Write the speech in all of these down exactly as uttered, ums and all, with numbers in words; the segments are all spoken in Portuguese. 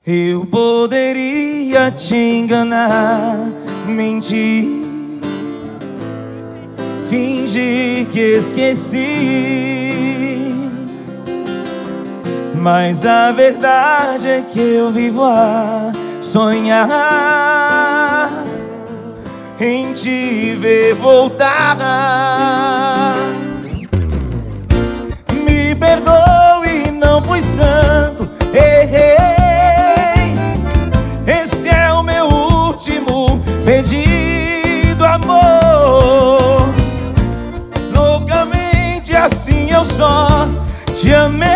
Eu poderia te enganar, mentir, fingir que esqueci, mas a verdade é que eu vivo a sonhar em te ver voltar. Me perdoe, não fui santo, errei. Esse é o meu último pedido, amor. Loucamente assim eu só te amei.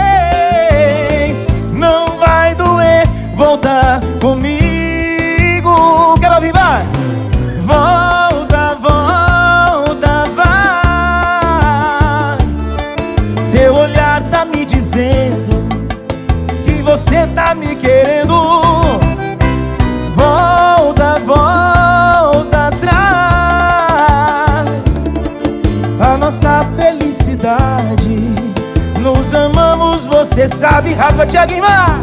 Não vai doer voltar comigo. Quero ouvir, vai! Volta, volta, vai. Seu olhar tá me dizendo que você tá me querendo. Volta, volta atrás. A nossa felicidade, nos amamos, você sabe. Rasga, Thiaguinho!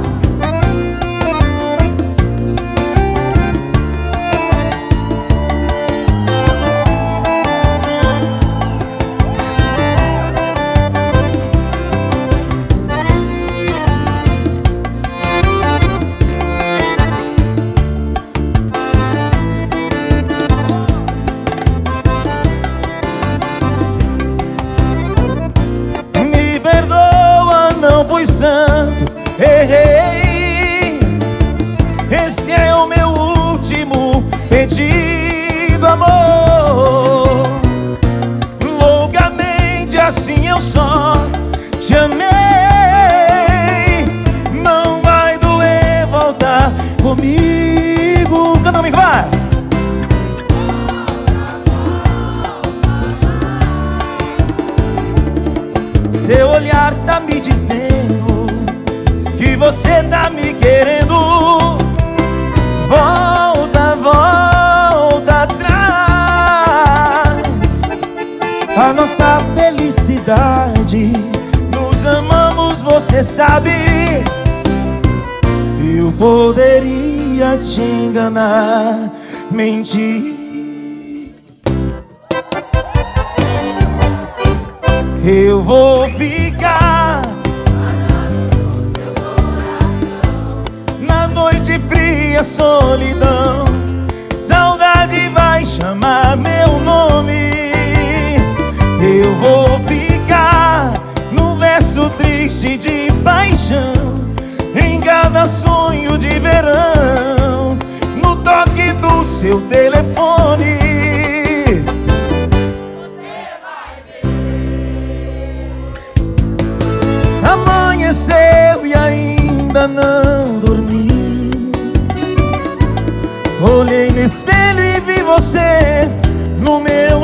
Não fui santo, errei. Esse é o meu último pedido, amor. Loucamente assim eu só te amei. Não vai doer voltar comigo. Canta comigo, vai! Seu olhar tá me dizendo que você tá me querendo. Volta, volta atrás. A nossa felicidade, nos amamos, você sabe. Eu poderia te enganar, mentir. Eu vou ficar na noite fria, solidão. Saudade vai chamar meu nome. Eu vou ficar no verso triste de paixão, em cada sonho de verão, no toque do seu telefone. Amanheceu e ainda não dormi. Olhei no espelho e vi você no meu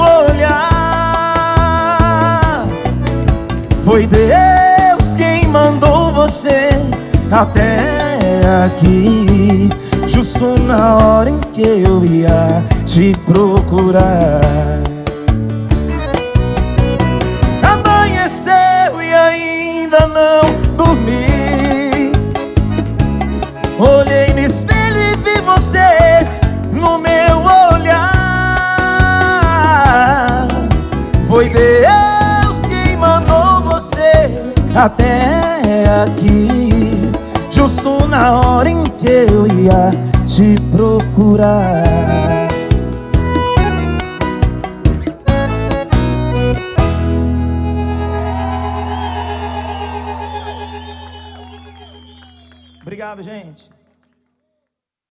olhar. Foi Deus quem mandou você até aqui, justo na hora em que eu ia te procurar. Amanheceu e ainda não dormi. Olhei no espelho e vi você no meu olhar. Foi Deus quem mandou você até aqui, justo na hora em que eu ia te procurar. Obrigado, gente.